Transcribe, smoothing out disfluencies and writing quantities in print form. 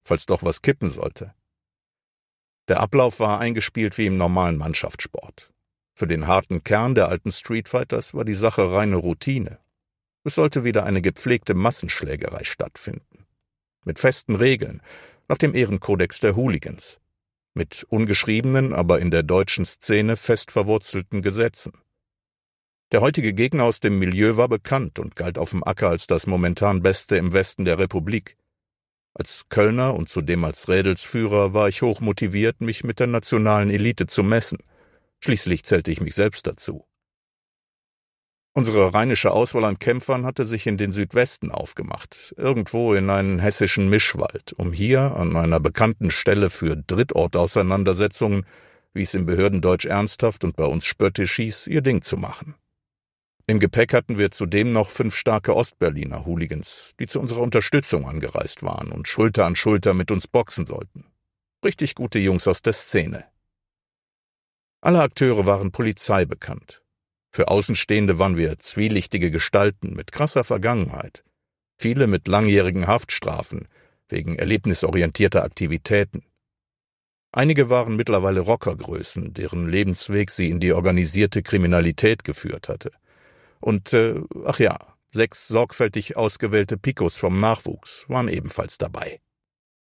falls doch was kippen sollte. Der Ablauf war eingespielt wie im normalen Mannschaftssport. Für den harten Kern der alten Streetfighters war die Sache reine Routine. Es sollte wieder eine gepflegte Massenschlägerei stattfinden. Mit festen Regeln, nach dem Ehrenkodex der Hooligans. Mit ungeschriebenen, aber in der deutschen Szene fest verwurzelten Gesetzen. Der heutige Gegner aus dem Milieu war bekannt und galt auf dem Acker als das momentan Beste im Westen der Republik. Als Kölner und zudem als Rädelsführer war ich hoch motiviert, mich mit der nationalen Elite zu messen. Schließlich zählte ich mich selbst dazu. Unsere rheinische Auswahl an Kämpfern hatte sich in den Südwesten aufgemacht, irgendwo in einen hessischen Mischwald, um hier an einer bekannten Stelle für Drittortauseinandersetzungen, wie es im Behördendeutsch ernsthaft und bei uns spöttisch hieß, ihr Ding zu machen. Im Gepäck hatten wir zudem noch 5 starke Ostberliner Hooligans, die zu unserer Unterstützung angereist waren und Schulter an Schulter mit uns boxen sollten. Richtig gute Jungs aus der Szene. Alle Akteure waren polizeibekannt. Für Außenstehende waren wir zwielichtige Gestalten mit krasser Vergangenheit. Viele mit langjährigen Haftstrafen wegen erlebnisorientierter Aktivitäten. Einige waren mittlerweile Rockergrößen, deren Lebensweg sie in die organisierte Kriminalität geführt hatte. Und, 6 sorgfältig ausgewählte Picos vom Nachwuchs waren ebenfalls dabei.